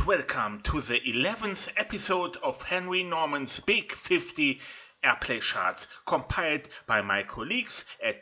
welcome to the 11th episode of Henry Norman's Big 50 Airplay Charts, compiled by my colleagues at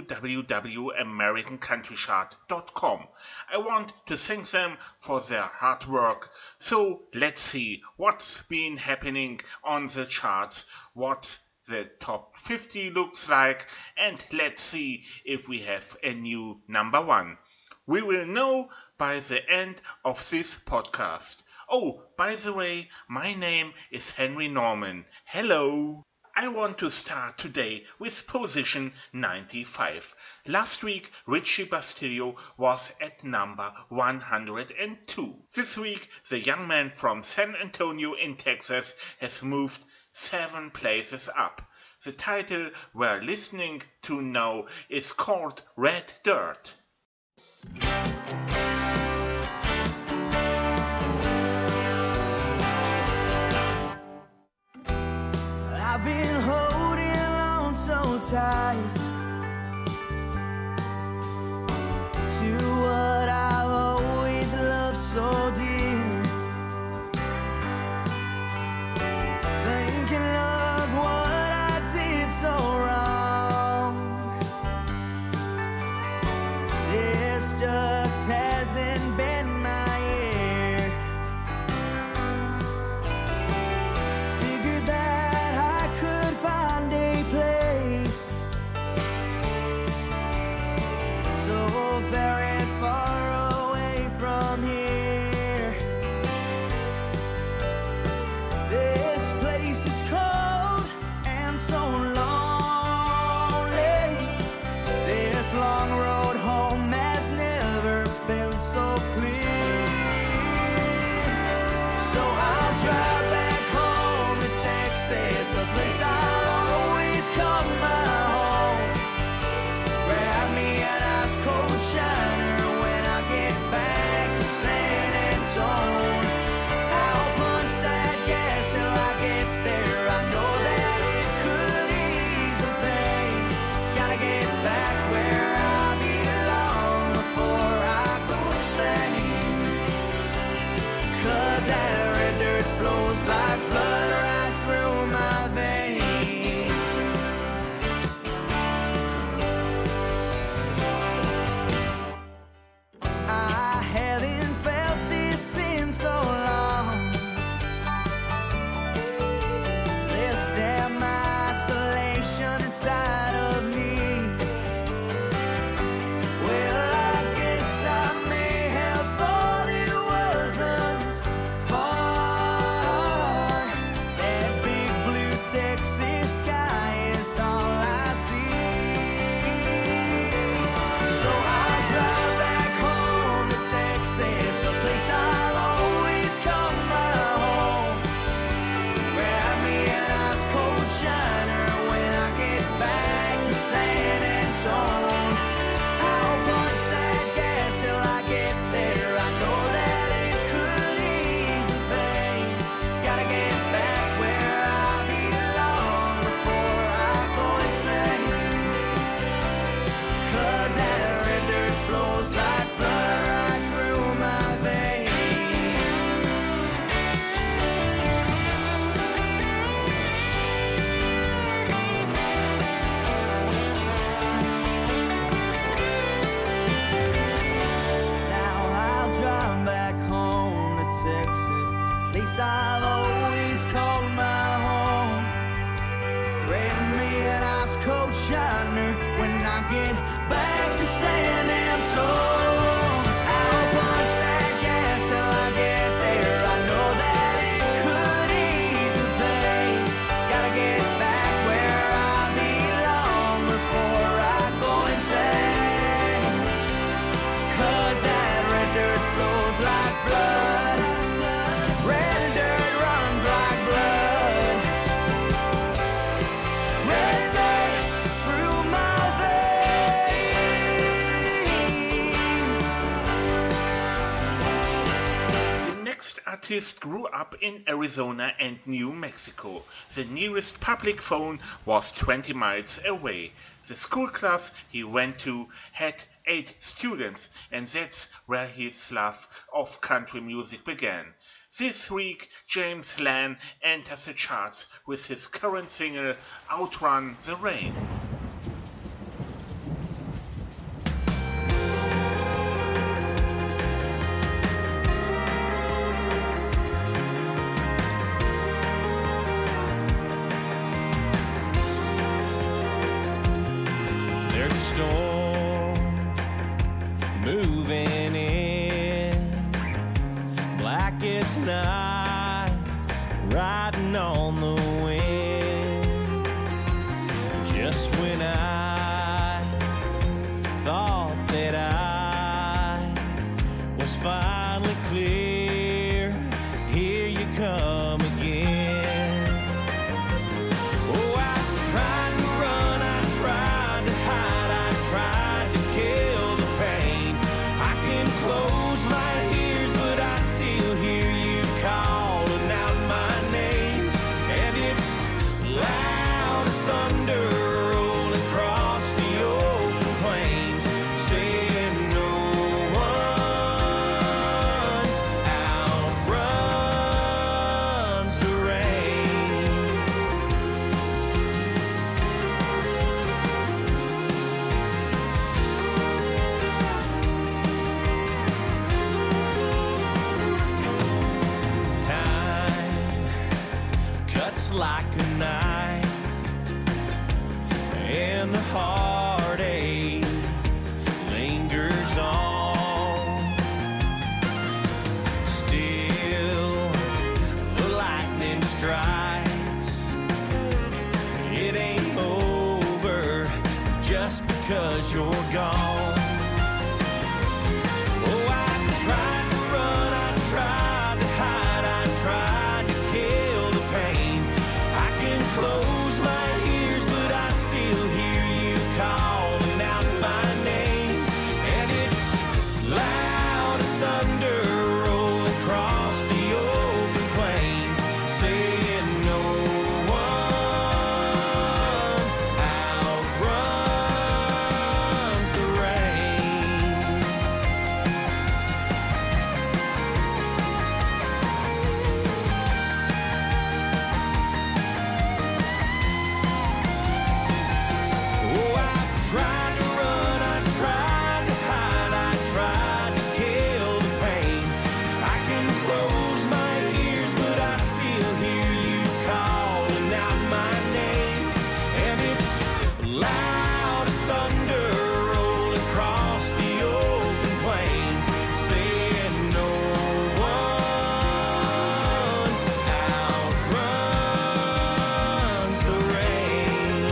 www.americancountrychart.com. I want to thank them for their hard work. So let's see what's been happening on the charts, what the top 50 looks like, and let's see if we have a new number one. We will know by the end of this podcast. Oh, by the way, my name is Henry Norman. Hello! I want to start today with position 95. Last week, Richie Bastillo was at number 102. This week, the young man from San Antonio in Texas has moved 7 places up. The title we're listening to now is called Red Dirt. I've been holding on so tight to what I've always loved so dear, thinking of what I did so wrong. This just hasn't been my year. Figured that I could find a place so very far away from here. This place is cold and so lonely. This long road home has never been so clear. So I'll drive back home to Texas, the place I'll always call my home. Grab me an ice cold shiner when I get back to San Antonio. I'll punch that gas till I get there. I know that it could ease the pain. Gotta get back where I belong before I go insane. 'Cause that red dirt flows like blood right through my veins. I haven't felt this in so long. This damn isolation inside of me. Well, I guess I may have thought it wasn't far. That big blue Texas sky is all I see. So I'll drive back home to Texas, the place I'll always call my home. Grab me an ice cold shiner when I get back to San Antonio. I'll punch that gas till I get there. I know that it could ease the pain. Gotta get back where I belong before I go insane. 'Cause that red dirt flows like blood right through my veins. Now I'll drive back home to Texas, place I've always called my home. Grab me an ice cold shiner when I get back to San Antonio. I'll punch that gas till I get there. I know that it could ease the pain. Gotta get back where I belong before I go insane. 'Cause that red dirt flows like blood. Red dirt runs like blood. Red dirt through my veins. artist grew up in Arizona and New Mexico. The nearest public phone was 20 miles away. The school class he went to had 8 students, and that's where his love of country music began. This week, James Lan enters the charts with his current single, Outrun the Rain. There's a storm moving in, blackest night, riding on the wind. Just when I thought that I was finally clear, here you come again. Oh, I tried to run, I tried to hide, I tried to kill the pain. I can close my ears, but I still hear you calling out my name. And it's loud as thunder rolling across the open plains, saying no one outruns the rain. Time cuts like a knife, and the heartache lingers on. Still, the lightning strikes. It ain't over just because you're gone. Oh, I tried to run, I tried to hide, I tried to kill the pain. I can close my ears, but I still hear you calling out my name. And it's loud as thunder rolling across the open plains, saying no one outruns the rain. Oh, I tried to run, I tried to hide, I tried to kill the pain. I can close my ears, but I still hear you calling out my name. And it's loud as thunder rolling across the open plains, saying no one outruns the rain.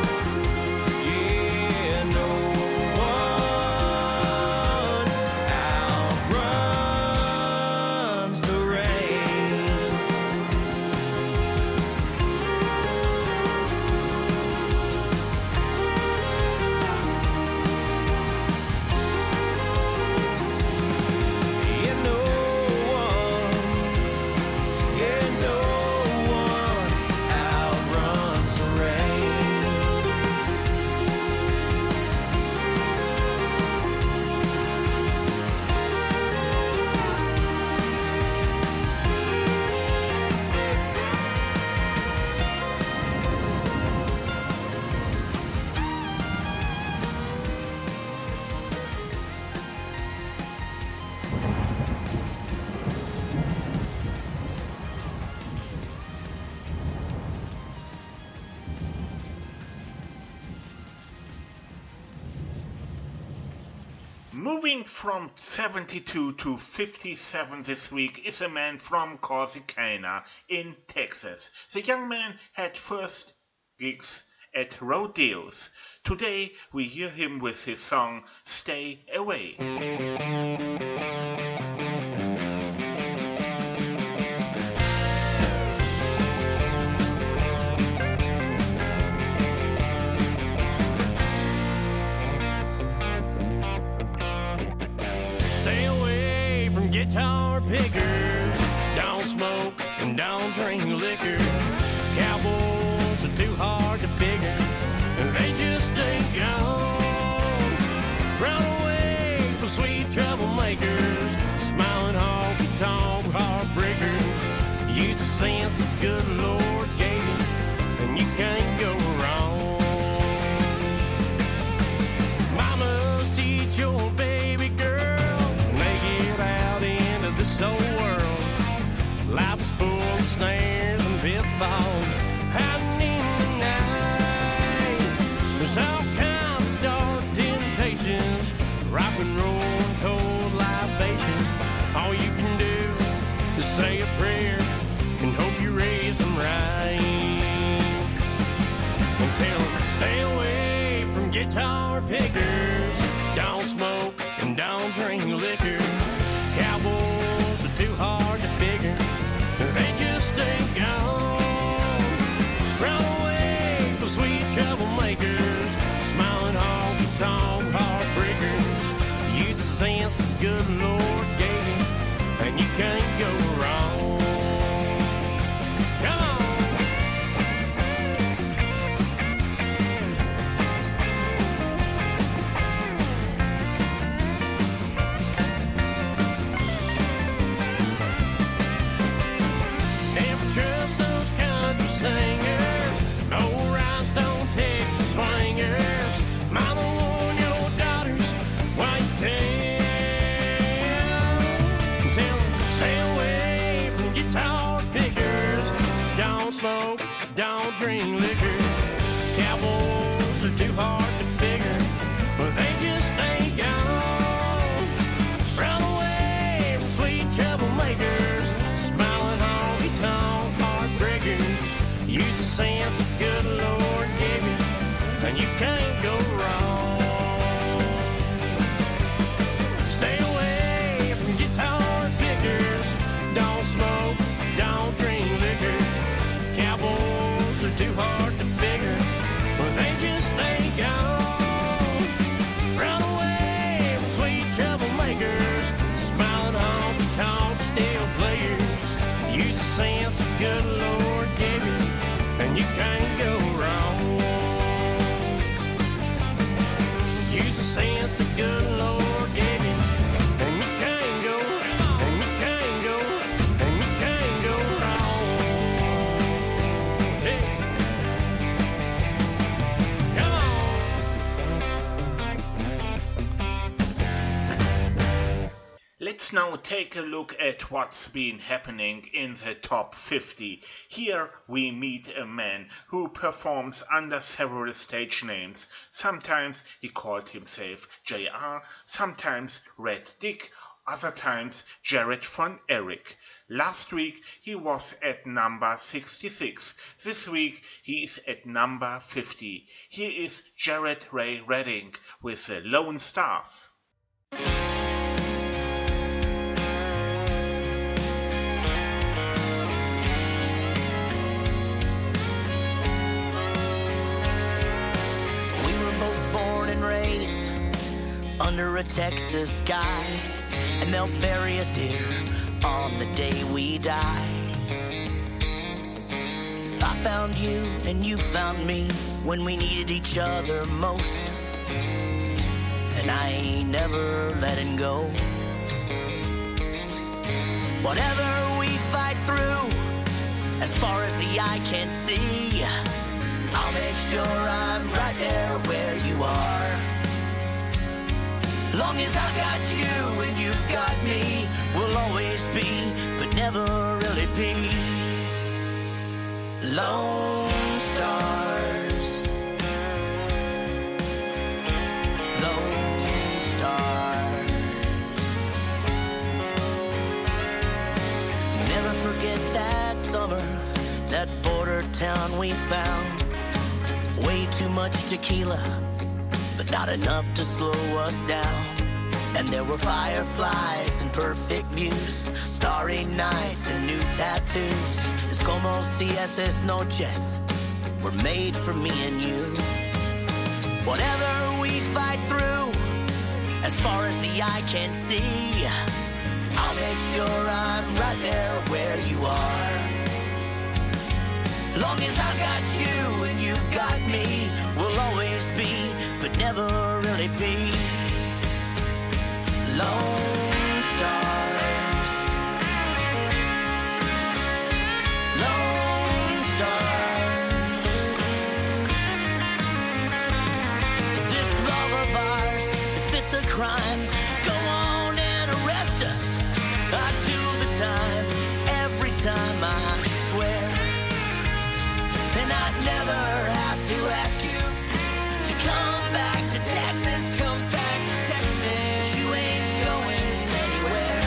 Yeah, no one outruns the rain. Yeah, no one outruns the rain. Moving from 72 to 57 this week is a man from Corsicana in Texas. The young man had first gigs at rodeos. Today we hear him with his song Stay Away. Stay away from guitar pickers. Don't don't smoke and don't drink liquor. Cowboys are too hard to figure, they just ain't gone. Run away from sweet troublemakers, smiling honky-tonk heartbreakers. Use the sense the good Lord gave you, and you can't go wrong. Mamas, teach your baby girl when they get out into this old world. Life is full of snares and pitfalls hiding in the night. There's all kinds of dark temptations, rock and roll and cold libation. All you can do is say a prayer and hope you raise them right. And tell them, stay away from guitar pickers. Don't smoke and don't drink liquor. Cowboys are too hard to figure, they just ain't gone. Run away from sweet troublemakers, smiling honky-tonk heartbreakers. Use the sense the good Lord gave you, and you can't go wrong. Come on! Never trust those country singers, no rhinestone Texas swingers. Mama warn your daughters while you can. Tell them, stay away from guitar pickers. Don't smoke, don't drink liquor. Cowboys are too hard to figure, but they just ain't gone. Run away from sweet troublemakers, smiling honky-tonk heartbreakers. Use the sense the good Lord gave you, and you can't go wrong. Stay away from guitar pickers. Don't smoke, don't drink liquor. Cowboys are too hard to figure, but they just ain't gone. Run away from sweet troublemakers, smiling honky-tonk steel players. Use the sense the good Lord gave you, and you can't go wrong. Use the sense the good Lord gave you, and you can't go, and you can't go, and you can't go wrong. Hey. Come on. Let's now take a look at what's been happening in the top 50. Here we meet a man who performs under several stage names. Sometimes he called himself JR, sometimes Red Dick, other times Jared von Erich. Last week he was at number 66. This week he is at number 50. Here is Jared Ray Redding with the Lone Stars. Under a Texas sky, and they'll bury us here on the day we die. I found you and you found me when we needed each other most, and I ain't never letting go. Whatever we fight through, as far as the eye can see, I'll make sure I'm right there where you are. Long as I've got you and you've got me, we'll always be, but never really be lone stars. Lone stars. Never forget that summer, that border town we found. Way too much tequila, but not enough to slow us down. And there were fireflies and perfect views, starry nights and new tattoos. Es como si estas noches were made for me and you. Whatever we fight through, as far as the eye can see, I'll make sure I'm right there where you are. Long as I've got you and you've got me, we'll always be, but never really be Lone Stars. Lone Stars. This love of ours, if it's a crime, go on and arrest us. I do the time every time, I swear. Then I'd never have to ask you to come back to Texas. Come back to Texas. You ain't going anywhere.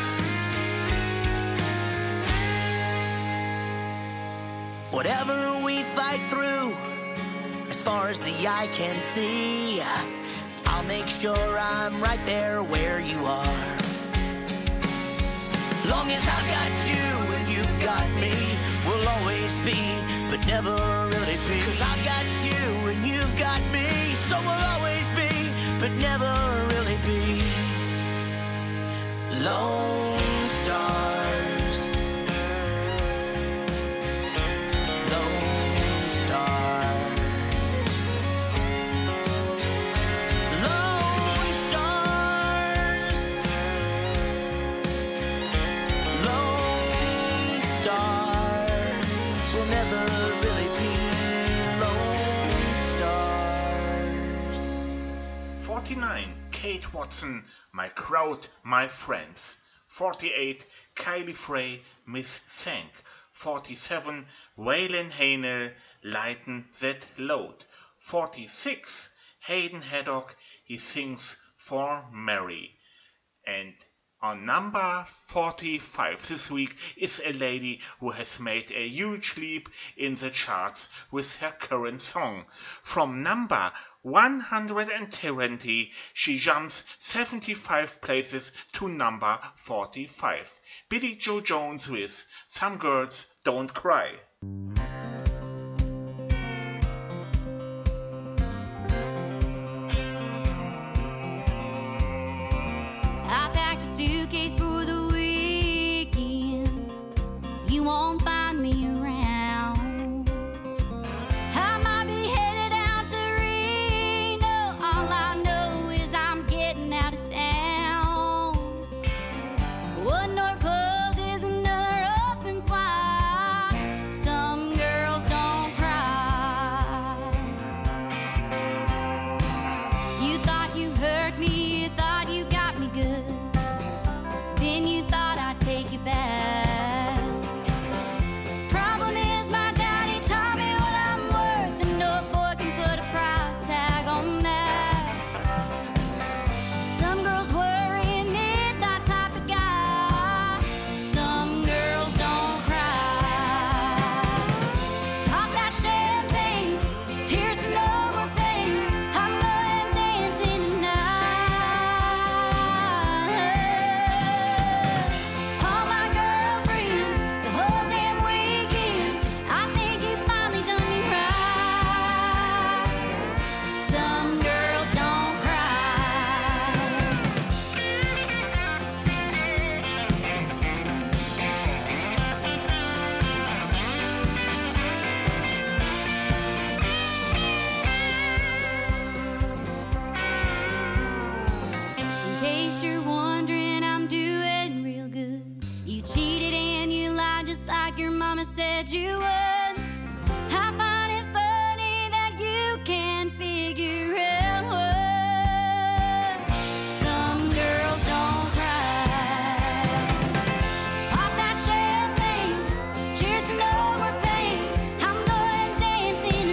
Whatever we fight through, as far as the eye can see, I'll make sure I'm right there where you are. Long as I've got you and you've got me, we'll always be, but never really be. 'Cause I've got you and you've got me, so we'll always be, but never really be Lone Stars. Lone Stars. Lone Stars. Lone Stars. We'll never really be Lone Stars. 49, Kate Watson, My Crowd, My Friends. 48, Kylie Frey, Miss Sank. 47, Waylon Hanel, Lighten That Load. 46, Hayden Haddock, He Sings for Mary. And on number 45 this week is a lady who has made a huge leap in the charts with her current song. From number 120, she jumps 75 places to number 45. Billy Joe Jones with Some Girls Don't Cry. I packed a suitcase for the weekend. You won't find me around. I might be headed out to Reno. All I know is I'm getting out of town. One door closes, another opens wide. Some girls don't cry. You thought you hurt me, you thought you got me good. Then you thought I'd take you back. Problem is my daddy taught me what I'm worth, and no boy can put a price tag on that. Some girls worry and need that type of guy. Some girls don't cry. Pop that champagne, here's to no more pain. I'm going dancing tonight. All my girlfriends, the whole damn weekend, I think you finally done me right. Some girls don't cry. In case you're wondering, I'm doing real good. You cheated and you lied just like your mama said you would. I find it funny that you can't figure out what some girls don't cry. Pop that champagne, cheers to no more pain. I'm going dancing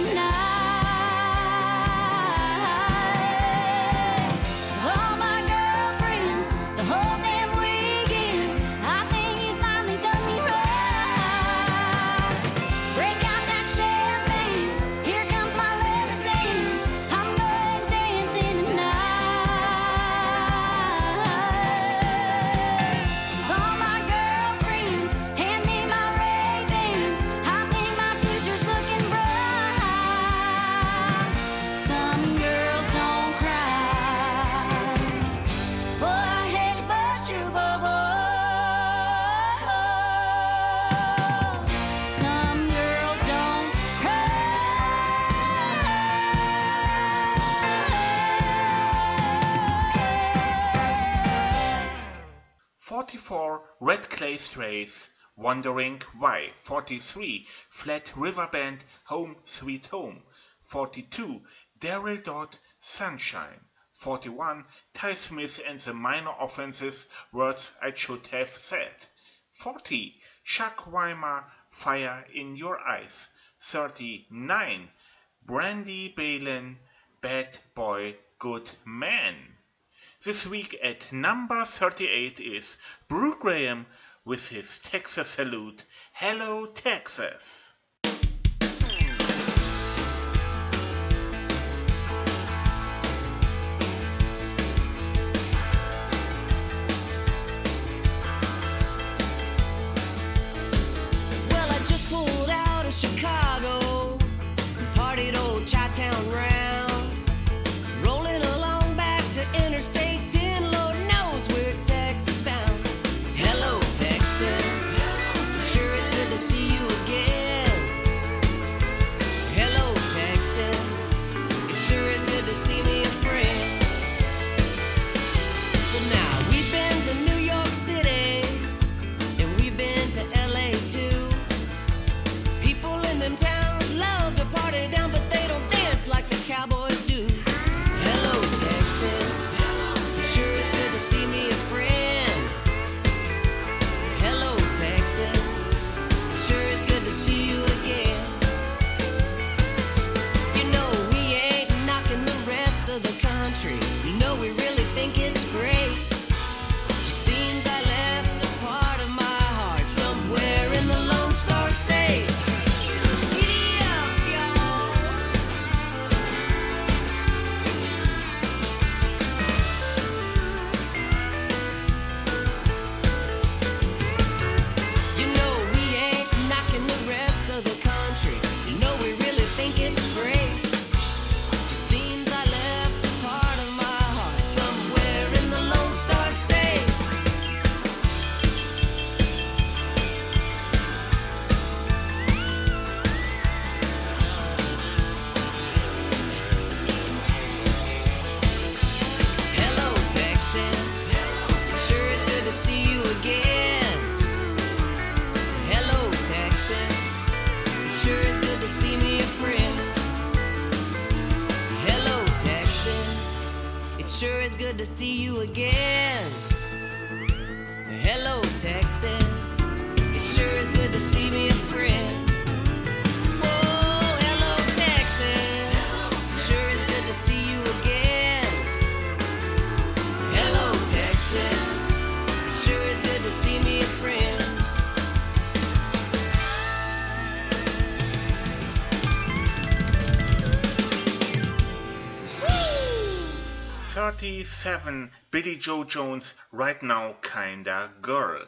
tonight. All my girlfriends, the whole damn weekend, I think you finally done me right. 44, Red Clay Strays, Wondering Why. 43, Flat River Band, Home Sweet Home. 42, Daryl Dodd, Sunshine. 41, Ty Smith and the Minor Offenses, Words I Should Have Said. 40, Chuck Weimer, Fire in Your Eyes. 39, Brandy Balin, Bad Boy, Good Man. This week at number 38 is Brew Graham with his Texas salute, Hello Texas. Well, I just pulled out of Chicago, partied old Chi-Town round, rolling along back to Interstate 10, Lord knows we're Texas bound. Hello, Texas, sure is good to see you again. Hello, Texas, it sure is good to see me a friend. Well, now, we've been to New York City, and we've been to LA too. People in them towns love to party down, but they don't dance like the cowboys do. Hello, Texas, it sure is good to see me a friend. Hello, Texas, it sure is good to see you again. You know, we ain't knocking the rest of the country. You know, we really think it's great. Just seems I left a part of my heart somewhere in the Lone Star State. Giddy up, y'all. You know, we ain't knocking the rest of the country. You know, we really think it's great. Just seems I left a part of my heart somewhere in the Lone Star State. Hello, Texas, it sure is good to see you again. Hello, Texas, it sure is good to see me a friend. Hello, Texas, it sure is good to see you again. Hello, Texas, it sure is good to see me a friend. Oh, hello, Texas, it sure is good to see you again. Hello, Texas, it sure is good to see me a friend. 37, Billy Joe Jones, Right Now Kinda Girl.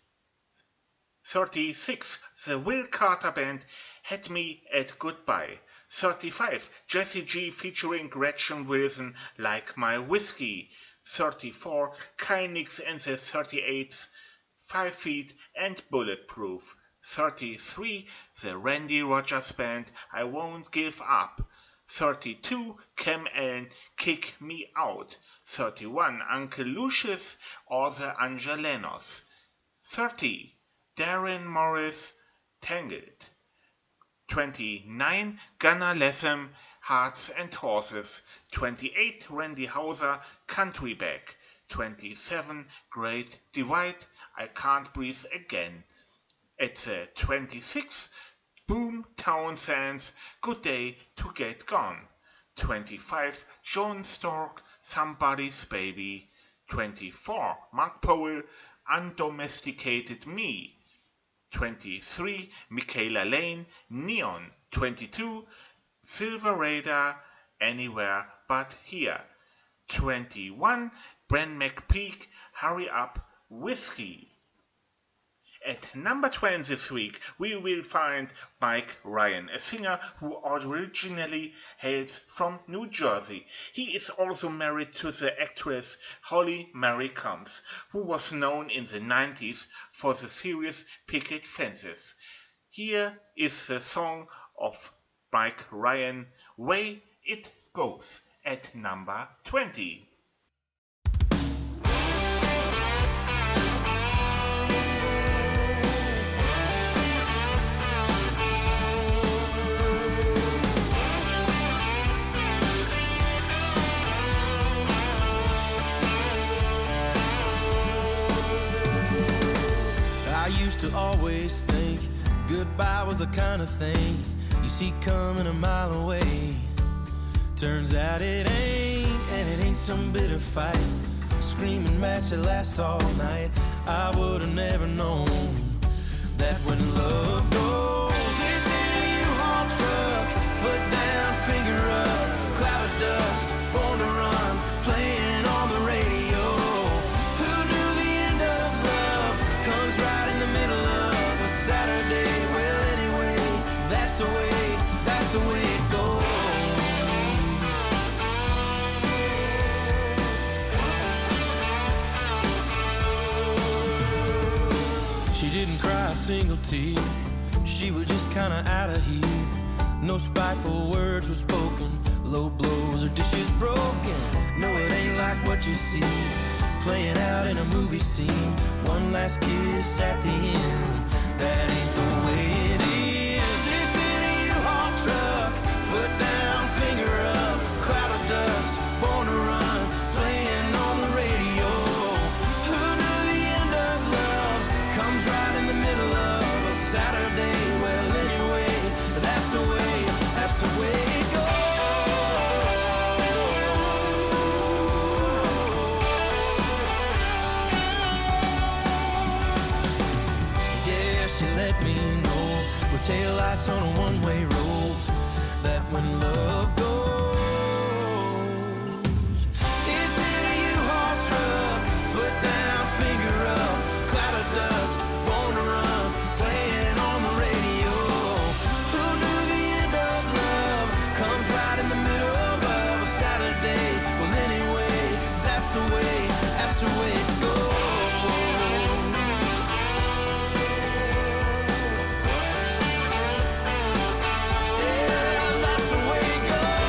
36, the Will Carter Band, Had Me at Goodbye. 35, Jesse G featuring Gretchen Wilson, Like My Whiskey. 34, Kynix and the 38s, 5 Feet and Bulletproof. 33, the Randy Rogers Band, I Won't Give Up. 32, Cam Allen, Kick Me Out. 31, Uncle Lucius or the Angelenos. 30, Darren Morris, Tangled. 29, Gunnar Latham, Hearts and Horses. 28, Randy Houser, Country Back. 27, Great Divide, I Can't Breathe Again. At the 26th, Boom Townsend's Good Day to Get Gone. 25, John Stork, Somebody's Baby. 24, Mark Powell, Undomesticated Me. 23, Michaela Lane, Neon. 22, Silver Radar, Anywhere But Here. 21, Bren McPeak, Hurry Up, Whiskey. At number 20 this week, we will find Mike Ryan, a singer who originally hails from New Jersey. He is also married to the actress Holly Marie Combs, who was known in the 90s for the series Picket Fences. Here is the song of Mike Ryan, Way It Goes, at number 20. to always think goodbye was the kind of thing you see coming a mile away. Turns out it ain't, and it ain't some bitter fight, a screaming match that lasts all night. I would've never known that when love goes, it's in a U-Haul truck, foot down, finger up, cloud of dust, born to run, playing on the radio. Who knew the end of love comes right in the middle of a Saturday? Well, anyway, that's the way it goes. She didn't cry a single tear, she was just kinda out of here. No spiteful words were spoken, low blows or dishes broken. No, it ain't like what you see, playing out in a movie scene. One last kiss at the end, that ain't the way it is. It's in a U-Haul truck, foot down, finger up, cloud of dust, born to run, playing on the radio. Who knew the end of love comes right in the middle of a Saturday? Well, anyway, that's the way it goes. Yeah, she let me know with taillights on a one-way road that when love goes, it's in a U-Haul truck, foot down, finger up, cloud of dust, born to run, playing on the radio. Who knew the end of love comes right in the middle of a Saturday? Well, anyway, that's the way it goes. Yeah, that's the way it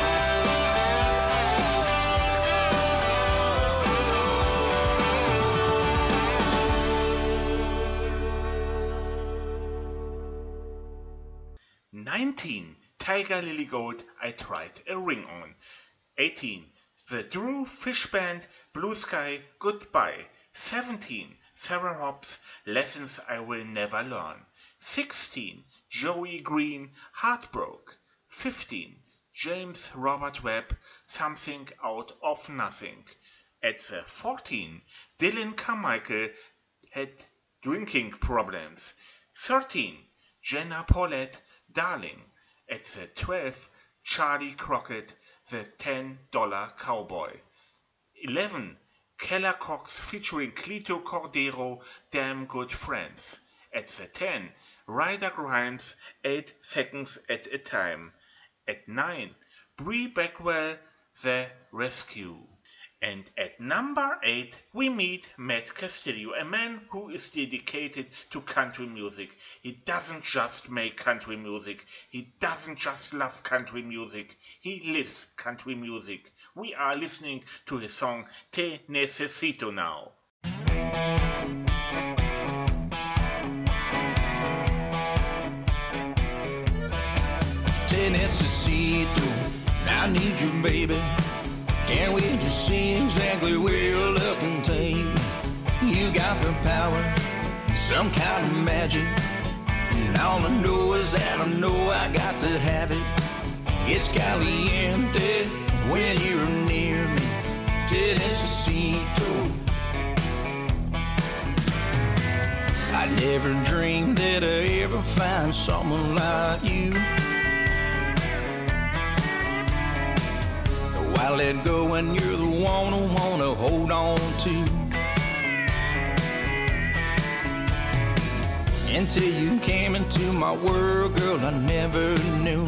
goes. 19. Tiger Lily Gold, I Tried a Ring On. 18. The Drew Fish Band, Blue Sky, Goodbye. 17. Sarah Hobbs, Lessons I Will Never Learn. 16. Joey Green, Heartbroke. 15. James Robert Webb, Something Out of Nothing. At the 14, Dylan Carmichael had drinking problems. 13. Jenna Paulette, Darling. At the 12, Charlie Crockett, the $10 Cowboy. 11. Keller Cox featuring Clito Cordero, Damn Good Friends. At the 10, Ryder Grimes, 8 Seconds at a Time. At 9, Bree Beckwell, The Rescue. And at number 8, we meet Matt Castillo, a man who is dedicated to country music. He doesn't just make country music. He doesn't just love country music. He lives country music. We are listening to his song Te Necesito now. Te necesito, I need you, baby. Can't wait to see exactly where you're looking, take. You got the power, some kind of magic. And all I know is that I know I got to have it. It's caliente when you're near me. Te necesito. I never dreamed that I'd ever find someone like you. I let go and you're the one I wanna hold on to. Until you came into my world, girl, I never knew.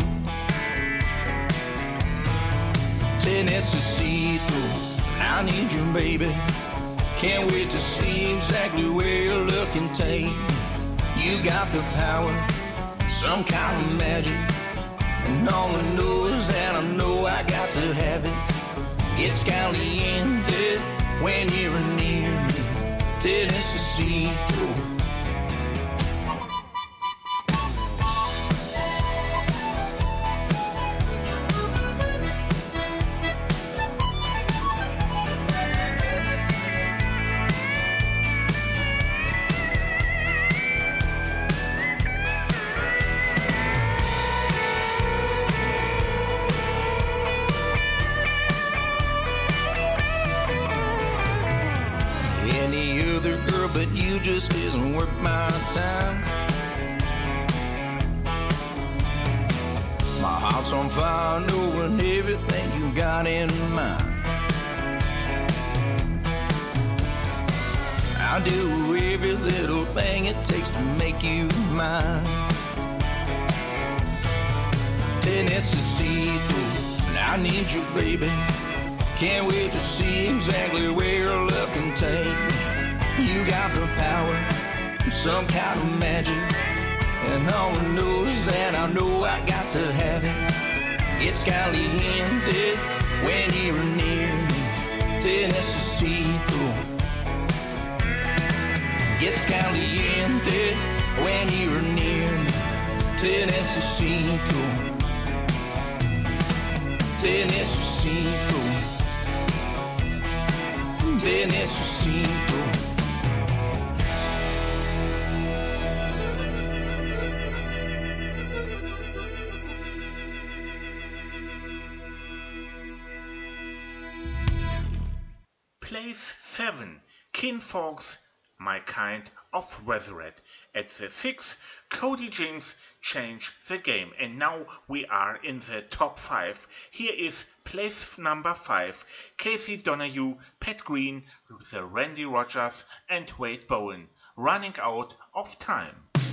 Te necesito, I need you, baby. Can't wait to see exactly where you're looking, take. You got the power, some kind of magic. And all I know is that I know I got to have it. It's caliente when you're near me. Te necesito. just isn't worth my time. My heart's on fire knowing everything you got in mind. I'll do every little thing it takes to make you mine. Tennessee, I need you, baby. Can't wait to see exactly where your love can take me. You got the power, some kind of magic, and all I know is that I know I got to have it. It's caliente when you're near me, Tennessee. It's caliente when you're near me, Tennessee. Tennessee, Tennessee. Place 7, Kinfolk's My Kind of Weatherette. At the 6, Cody Jinks changed the game, and now we are in the top 5. Here is place number 5, Casey Donahue, Pat Green, the Randy Rogers, and Wade Bowen, Running Out of Time.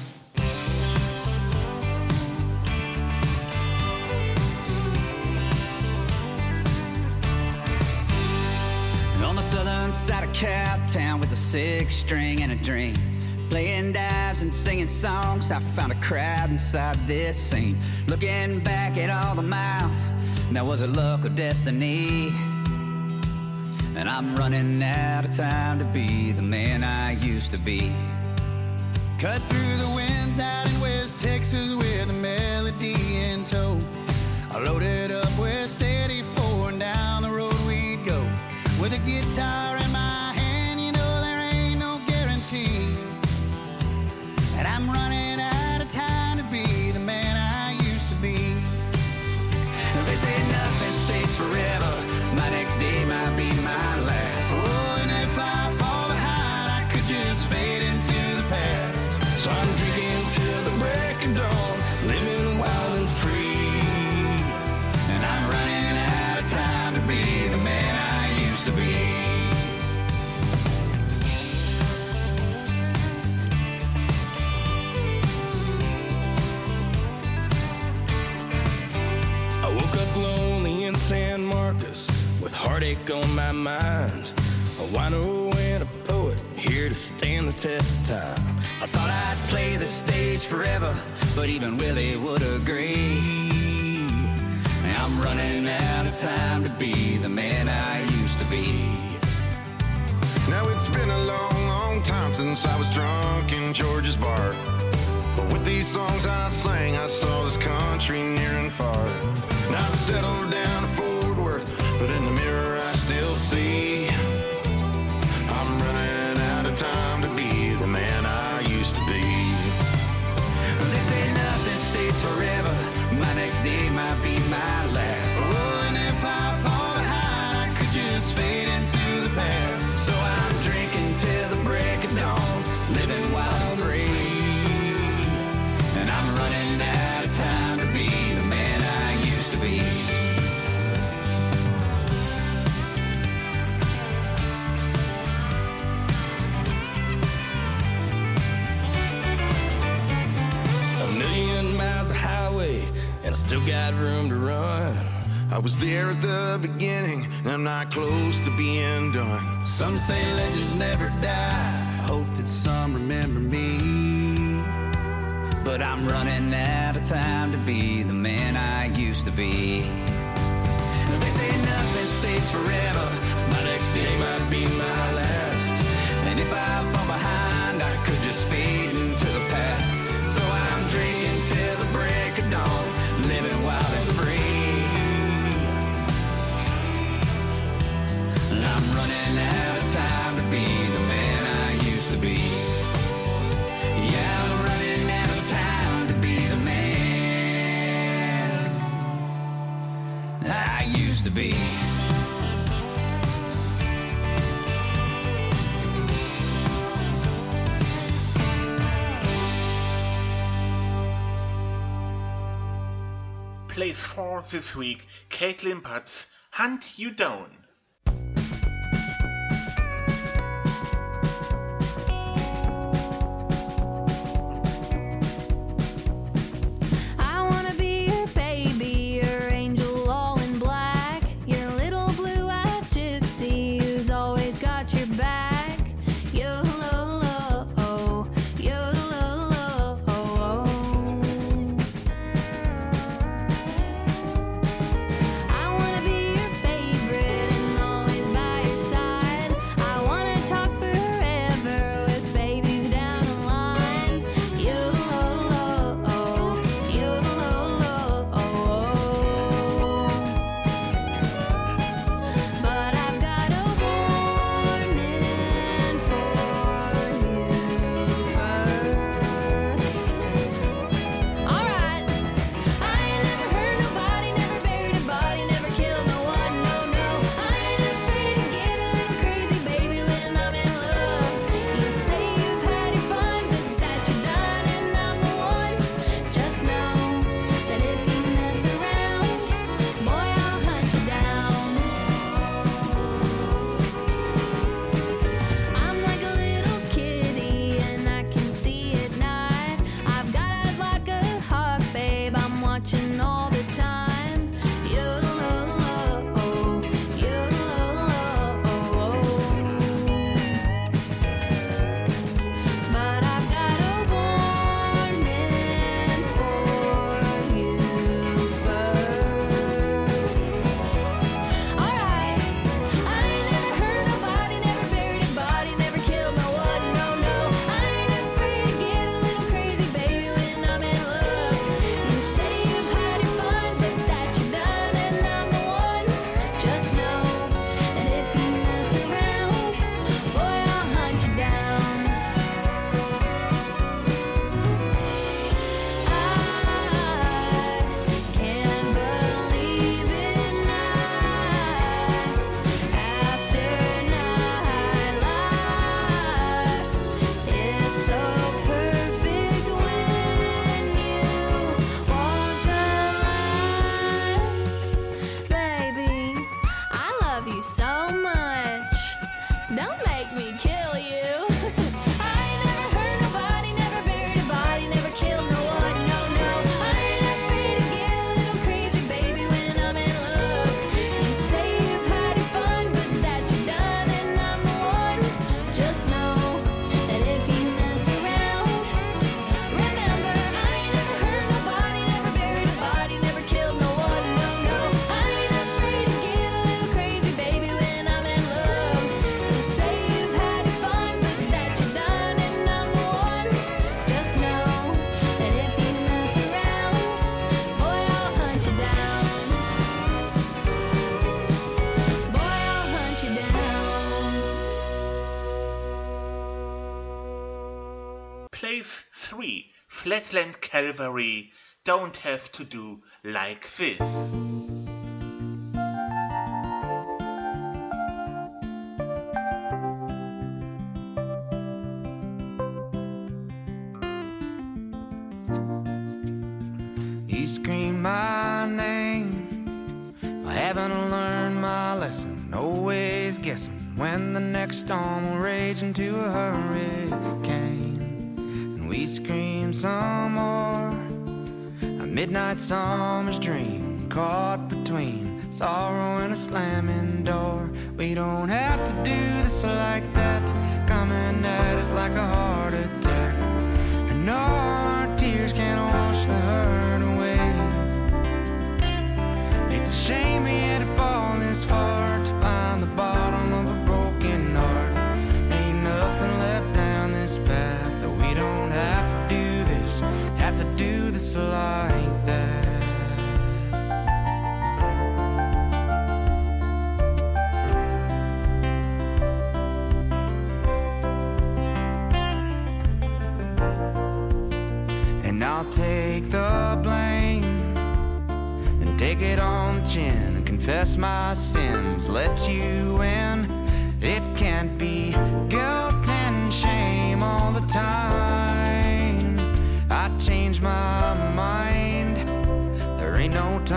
On the southern side of Cowtown with a 6-string and a dream, playing dives and singing songs, I found a crowd inside this scene. Looking back at all the miles, now was it luck or destiny? And I'm running out of time to be the man I used to be. Cut through the winds out in West Texas with a melody in tow. I loaded up with steady 4 and down the road we'd go. With a guitar in my hand, you know there ain't no guarantee. And I'm running out of time to be the man I used to be. They say nothing stays forever, my next day might be my last. Oh, and if I fall behind, I could just fade into the past. So I'm drinking till the break of dawn, living wild and free. And I'm running out of time to be the man I used to be. I woke up lonely in San Marcos with heartache on my mind. A wino and a poet here to stand the test of time. I thought I'd play the stage forever, but even Willie would agree. I'm running out of time to be the man I used to be. Now it's been a long, long time since I was drunk in George's bar. But with these songs I sang, I saw this country near and far. Now I've settled down to Fort Worth, but in the mirror I still see I'm running out of time to be the man I used to be. They say nothing stays forever, my next day might be my last. Oh, and if I fall behind, I could just fade into the past. So I'm drinking till the break of dawn, living wild and free. And I'm running out of time to be the man I used to be. A million miles of highway, and I still got room to run. I was there at the beginning, and I'm not close to being done. Some say legends never die. I hope that some remember me. But I'm running out of time to be the man I used to be. They say nothing stays forever, my next day might be my last. And if I fall behind, I could just fade into the past. So I'm drinking till the break of dawn, living wild and free. And I'm running out of time to be the man I used to be. Yeah, I'm running out of time to be the man I used to be. Place 4 this week, Caitlin Butts, Hunt You Down. Place 3, Flatland Calvary, Don't Have to Do Like This. You scream my name, I haven't learned my lesson. Always guessing when the next storm will rage into a hurricane. And we scream some more, a midnight summer's dream, caught between sorrow and a slamming door. We don't have to do this like that, coming at it like a heart attack. And all our tears can't wash the hurt away. It's a shame we had to fall this far to find the bottom of a broken heart. Ain't nothing left down this path that we don't have to do this like that. And I'll take the blame and take it on the chin and confess my sins, let you in. It can't be guilt and shame all the time. I changed my mind, there ain't no time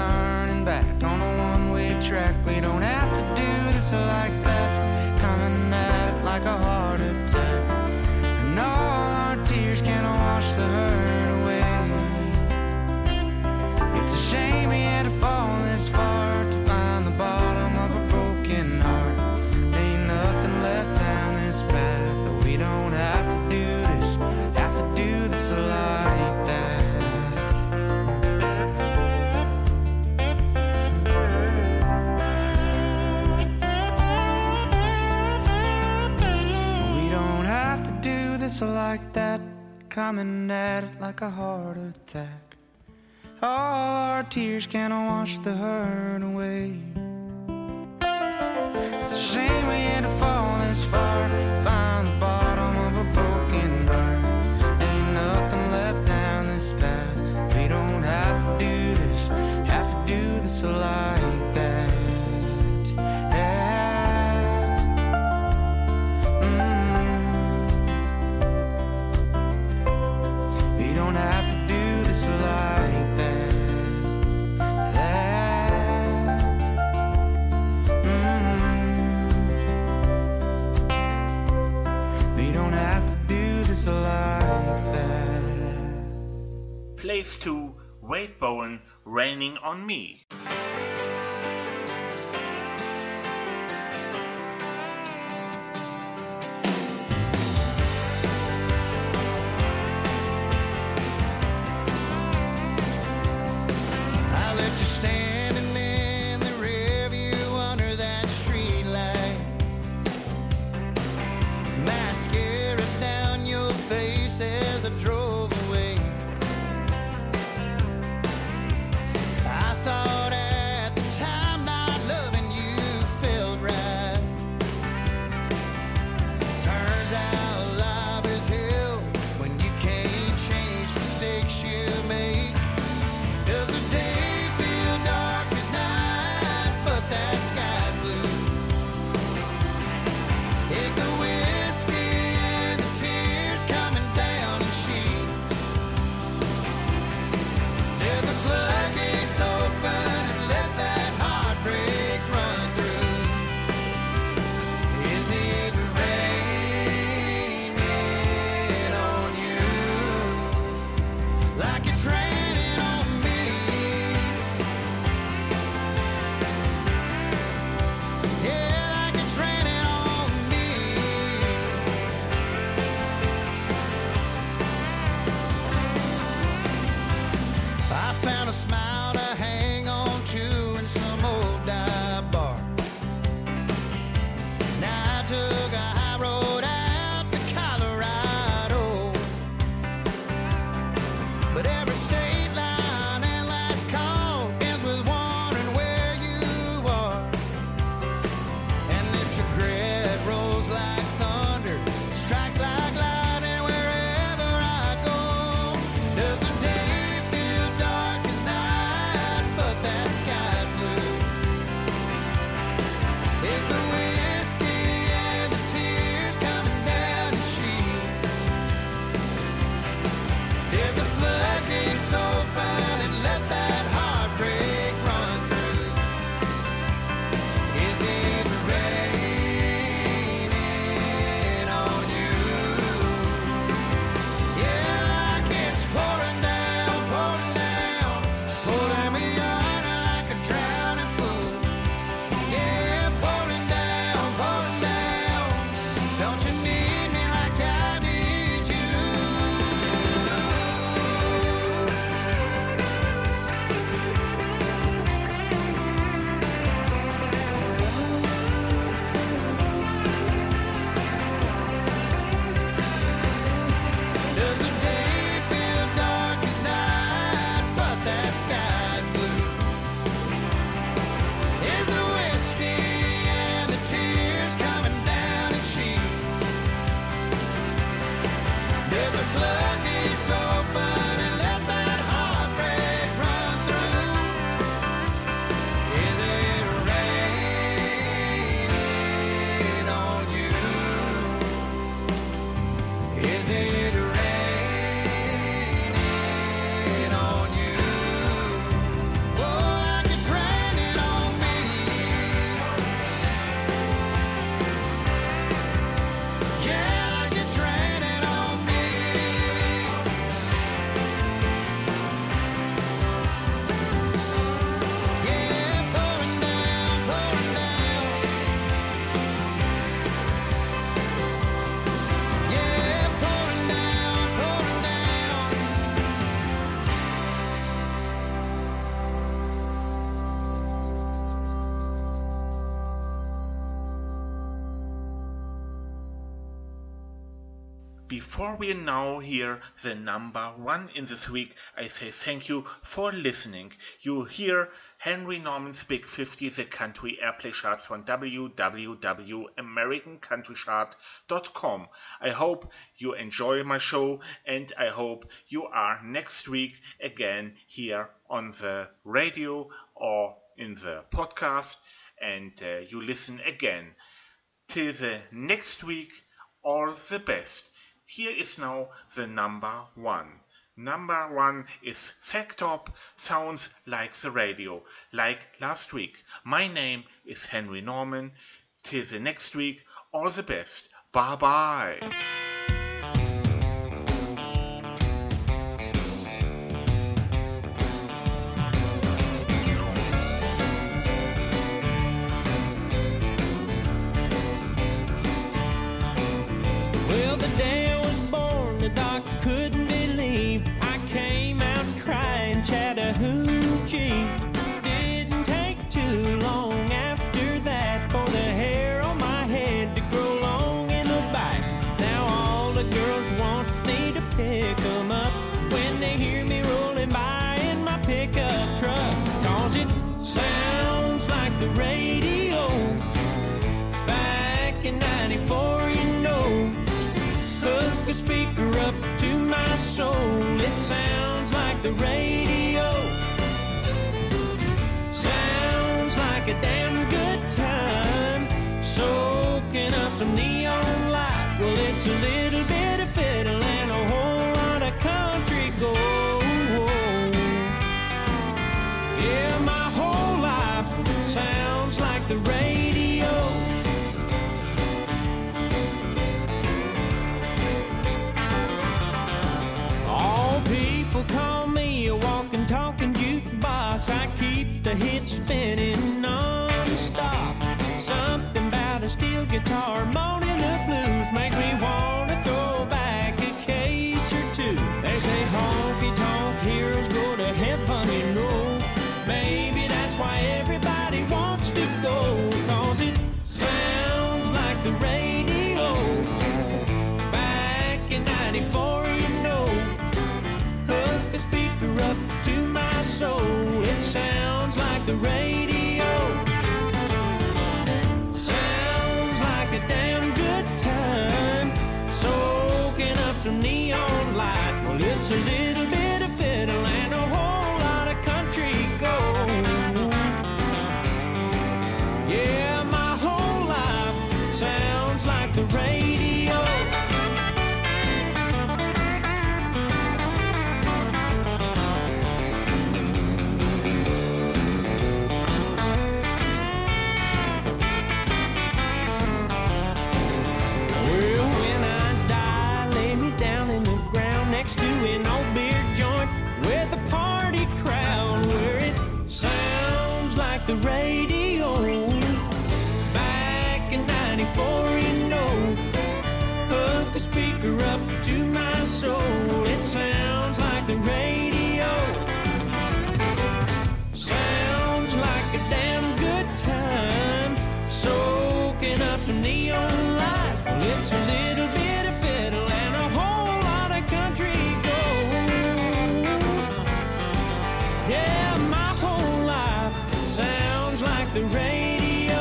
hustle like that, coming at it like a heart attack. All our tears can't wash the hurt away. It's a shame we had to fall this far to find the bottom of a broken heart. Ain't nothing left down this path. We don't have to do this, have to do this like that. We don't have to do this like that. We don't have to do this like that. Place 2, Wade Bowen, Raining on Me. I left you standing in the rear view under that street light. Mascara down your face as I drove away. I thought at the time not loving you felt right. Turns out life is hell when you can't change mistakes you make. Does the day feel dark as night, but that sky's blue? Is the whiskey and the tears coming down in sheets? Before we now hear the number one in this week, I say thank you for listening. You hear Henry Norman's Big 50, the country airplay charts from www.americancountrychart.com. I hope you enjoy my show, and I hope you are next week again here on the radio or in the podcast, and you listen again. Till the next week, all the best. Here is now the number one. Number one is Sectop, sounds like the radio, like last week. My name is Henry Norman. Till the next week, all the best. Bye bye. Well, the day I was born, the doc couldn't believe I came out crying Chattahoochee. Didn't take too long after that for the hair on my head to grow long in the back. Now all the girls want me to pick them up when they hear me rolling by in my pickup truck. 'Cause it sounds like the radio back in 94, you know. Hook a speaker up to my soul. It sounds like the radio. Sounds like a damn good time. Soaking up some neon light. Well, it's a little bit of fiddle and a whole lot of country gold. Yeah, my whole life sounds like the radio. People call me a walking, talking jukebox. I keep the hits spinning non-stop. Something about a steel guitar moaning the blues makes me want to throw back a case or two. They say honky-tonk heroes go to heaven, you know. Maybe that's why everybody wants to go. 'Cause it sounds like the radio back in 94, you know. Hook a speaker up to my soul. It sounds like the radio. Sounds like a damn good time. Soaking up some neon light. Well, it's a little bit of fiddle and a whole lot of country gold. Yeah, my whole life sounds like the radio. Next to an old beer joint with a party crowd where it sounds like the radio back in 94, you know. Hook a speaker up to my soul. It sounds like the radio. Sounds like a damn good time. Soaking up some neon light. Well, it's a little bit of fiddle and a whole lot of country gold. Yeah, my whole life sounds like the radio.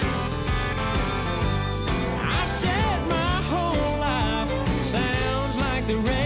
I said my whole life sounds like the radio.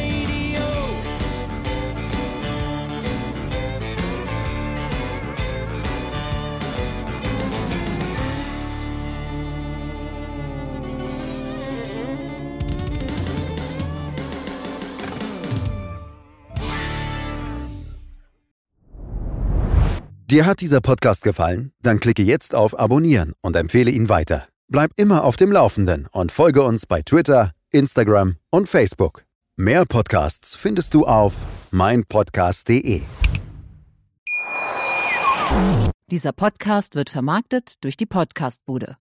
Dir hat dieser Podcast gefallen? Dann klicke jetzt auf Abonnieren und empfehle ihn weiter. Bleib immer auf dem Laufenden und folge uns bei Twitter, Instagram und Facebook. Mehr Podcasts findest du auf meinpodcast.de. Dieser Podcast wird vermarktet durch die Podcastbude.